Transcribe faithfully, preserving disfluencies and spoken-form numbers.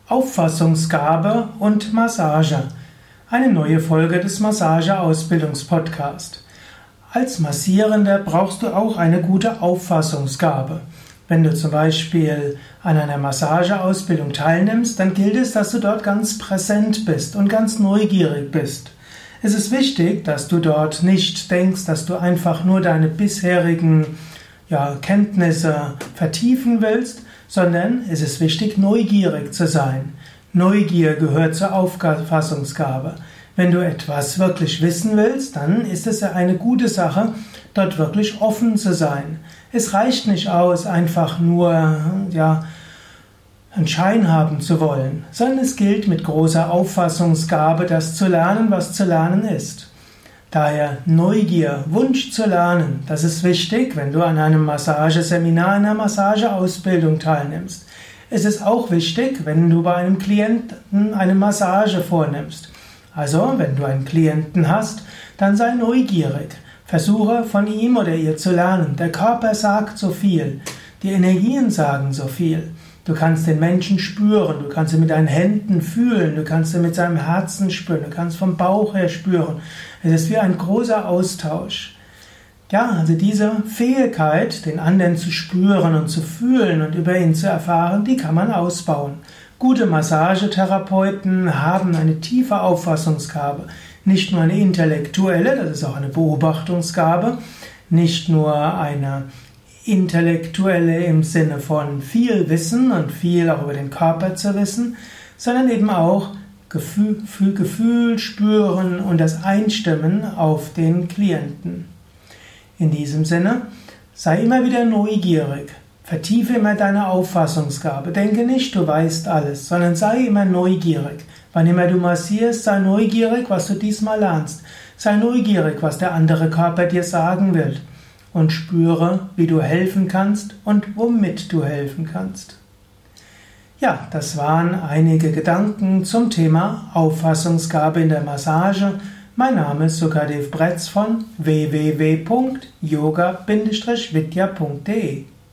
Auffassungsgabe und Massage. Eine neue Folge des Massage-Ausbildungspodcast. Als Massierender brauchst du auch eine gute Auffassungsgabe. Wenn du zum Beispiel an einer Massageausbildung teilnimmst, dann gilt es, dass du dort ganz präsent bist und ganz neugierig bist. Es ist wichtig, dass du dort nicht denkst, dass du einfach nur deine bisherigen ja, Kenntnisse vertiefen willst, sondern es ist wichtig, neugierig zu sein. Neugier gehört zur Auffassungsgabe. Wenn du etwas wirklich wissen willst, dann ist es ja eine gute Sache, dort wirklich offen zu sein. Es reicht nicht aus, einfach nur ja, einen Schein haben zu wollen, sondern es gilt mit großer Auffassungsgabe, das zu lernen, was zu lernen ist. Daher Neugier, Wunsch zu lernen, das ist wichtig, wenn du an einem Massageseminar, einer Massageausbildung teilnimmst. Es ist auch wichtig, wenn du bei einem Klienten eine Massage vornimmst. Also, wenn du einen Klienten hast, dann sei neugierig. Versuche von ihm oder ihr zu lernen. Der Körper sagt so viel, die Energien sagen so viel. Du kannst den Menschen spüren, du kannst ihn mit deinen Händen fühlen, du kannst ihn mit seinem Herzen spüren, du kannst vom Bauch her spüren. Es ist wie ein großer Austausch. Ja, also diese Fähigkeit, den anderen zu spüren und zu fühlen und über ihn zu erfahren, die kann man ausbauen. Gute Massagetherapeuten haben eine tiefe Auffassungsgabe. Nicht nur eine intellektuelle, das ist auch eine Beobachtungsgabe, nicht nur eine intellektuelle im Sinne von viel Wissen und viel auch über den Körper zu wissen, sondern eben auch Gefühl, Gefühl spüren und das Einstimmen auf den Klienten. In diesem Sinne, sei immer wieder neugierig, vertiefe immer deine Auffassungsgabe, denke nicht, du weißt alles, sondern sei immer neugierig. Wann immer du massierst, sei neugierig, was du diesmal lernst, sei neugierig, was der andere Körper dir sagen will. Und spüre, wie du helfen kannst und womit du helfen kannst. Ja, das waren einige Gedanken zum Thema Auffassungsgabe in der Massage. Mein Name ist Sukadev Bretz von w w w punkt yoga Bindestrich vidya punkt de